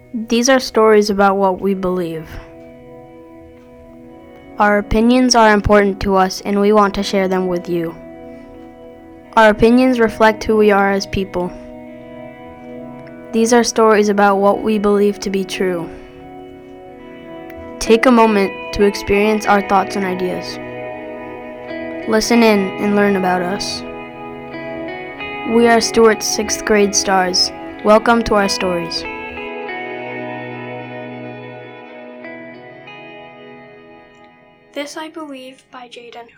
These are stories about what we believe. Our opinions are important to us and we want to share them with you. Our opinions reflect who we are as people. These are stories about what we believe to be true. Take a moment to experience our thoughts and ideas. Listen in and learn about us. We are Stewart's 6th grade stars. Welcome to our stories. This I Believe by Jaden.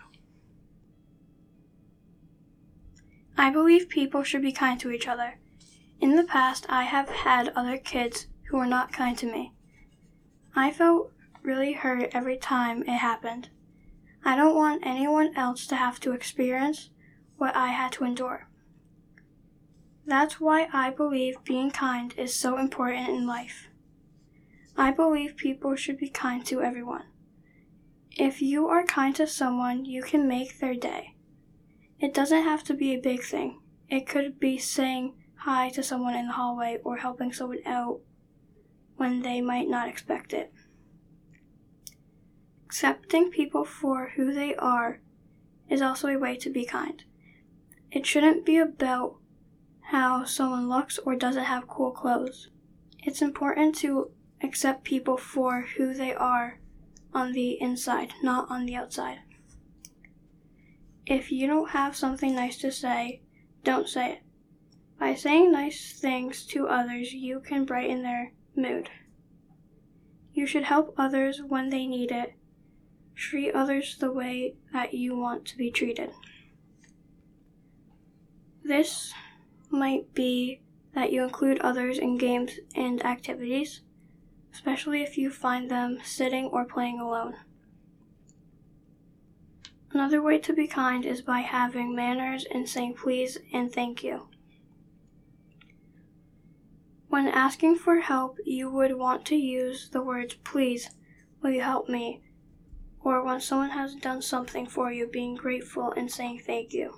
I believe people should be kind to each other. In the past, I have had other kids who were not kind to me. I felt really hurt every time it happened. I don't want anyone else to have to experience what I had to endure. That's why I believe being kind is so important in life. I believe people should be kind to everyone. If you are kind to someone, you can make their day. It doesn't have to be a big thing. It could be saying hi to someone in the hallway or helping someone out when they might not expect it. Accepting people for who they are is also a way to be kind. It shouldn't be about how someone looks or doesn't have cool clothes. It's important to accept people for who they are on the inside, not on the outside. If you don't have something nice to say, don't say it. By saying nice things to others, you can brighten their mood. You should help others when they need it. Treat others the way that you want to be treated. This might be that you include others in games and activities, especially if you find them sitting or playing alone. Another way to be kind is by having manners and saying please and thank you. When asking for help, you would want to use the words, please, will you help me? Or when someone has done something for you, being grateful and saying thank you.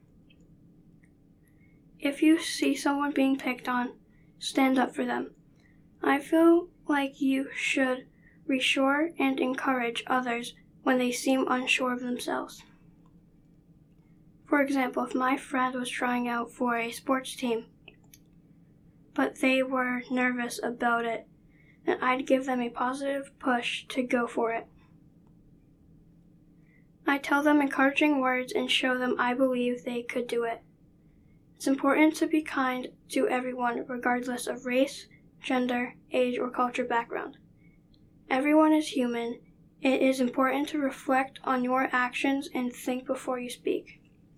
If you see someone being picked on, stand up for them. I feel like you should reassure and encourage others when they seem unsure of themselves. For example, if my friend was trying out for a sports team, but they were nervous about it, then I'd give them a positive push to go for it. I tell them encouraging words and show them I believe they could do it. It's important to be kind to everyone regardless of race, gender, age, or culture background. Everyone is human. It is important to reflect on your actions and think before you speak.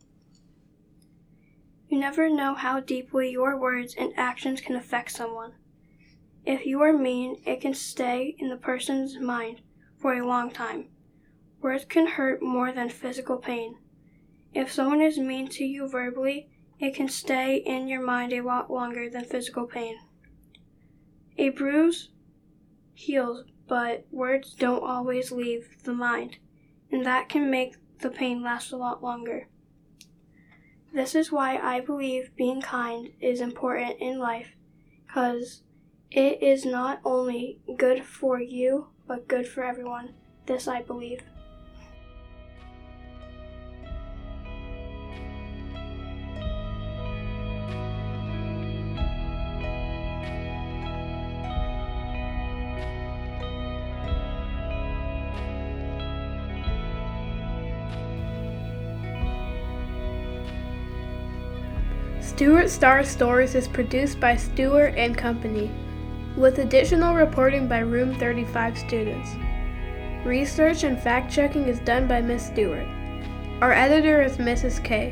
You never know how deeply your words and actions can affect someone. If you are mean, it can stay in the person's mind for a long time. Words can hurt more than physical pain. If someone is mean to you verbally, it can stay in your mind a lot longer than physical pain. A bruise heals, but words don't always leave the mind, and that can make the pain last a lot longer. This is why I believe being kind is important in life, because it is not only good for you, but good for everyone. This I believe. Stewart Star Stories is produced by Stewart and Company, with additional reporting by Room 35 students. Research and fact-checking is done by Miss Stewart. Our editor is Mrs. K.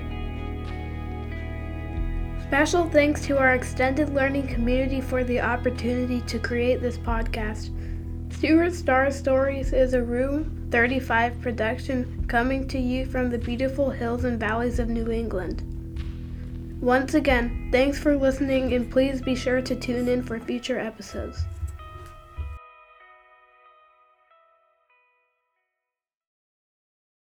Special thanks to our extended learning community for the opportunity to create this podcast. Stewart Star Stories is a Room 35 production coming to you from the beautiful hills and valleys of New England. Once again, thanks for listening and please be sure to tune in for future episodes.